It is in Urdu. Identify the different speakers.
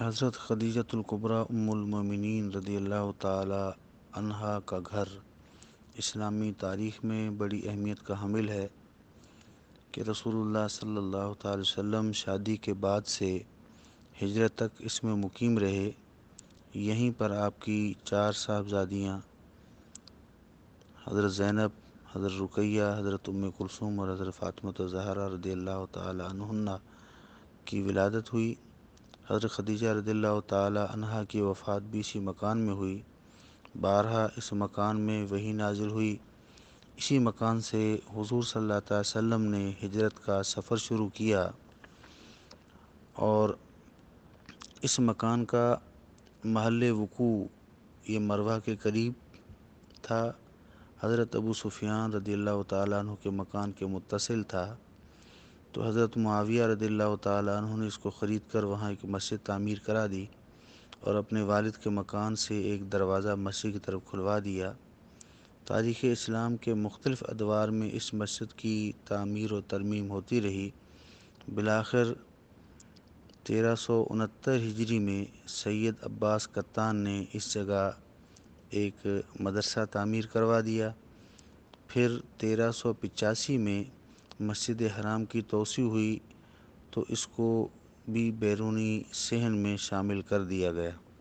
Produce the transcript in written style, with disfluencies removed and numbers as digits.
Speaker 1: حضرت خدیجۃ الکبریٰ ام المومنین رضی اللہ تعالی عنہا کا گھر اسلامی تاریخ میں بڑی اہمیت کا حامل ہے کہ رسول اللہ صلی اللہ تعالی وسلم شادی کے بعد سے ہجرت تک اس میں مقیم رہے۔ یہیں پر آپ کی 4 صاحبزادیاں حضرت زینب، حضرت رقیہ، حضرت ام کلثوم اور حضرت فاطمہ الزہرا رضی اللہ تعالی عنہن کی ولادت ہوئی۔ حضرت خدیجہ رضی اللہ تعالی عنہا کی وفات بھی اسی مکان میں ہوئی۔ بارہا اس مکان میں وحی نازل ہوئی۔ اسی مکان سے حضور صلی اللہ علیہ وسلم نے ہجرت کا سفر شروع کیا اور اس مکان کا محل وقوع یہ مروہ کے قریب تھا۔ حضرت ابو سفیان رضی اللہ تعالیٰ عنہ کے مکان کے متصل تھا، تو حضرت معاویہ رضی اللہ تعالیٰ عنہ نے اس کو خرید کر وہاں ایک مسجد تعمیر کرا دی اور اپنے والد کے مکان سے ایک دروازہ مسجد کی طرف کھلوا دیا۔ تاریخ اسلام کے مختلف ادوار میں اس مسجد کی تعمیر و ترمیم ہوتی رہی۔ بالآخر 1369 ہجری میں سید عباس قطان نے اس جگہ ایک مدرسہ تعمیر کروا دیا۔ پھر 1385 میں مسجد حرام کی توسیع ہوئی تو اس کو بھی بیرونی صحن میں شامل کر دیا گیا۔